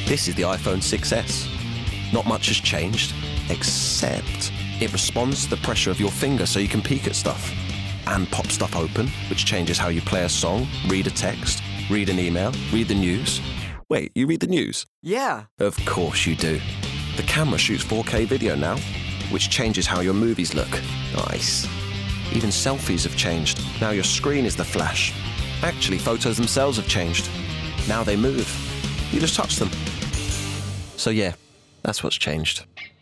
This is the iPhone 6S. Not much has changed, except it responds to the pressure of your finger so you can peek at stuff. And pop stuff open, which changes how you play a song, read a text, read an email, read the news. Wait, you read the news? Yeah. Of course you do. The camera shoots 4K video now, which changes how your movies look. Nice. Even selfies have changed. Now your screen is the flash. Actually, photos themselves have changed. Now they move. You just touch them. So yeah, that's what's changed.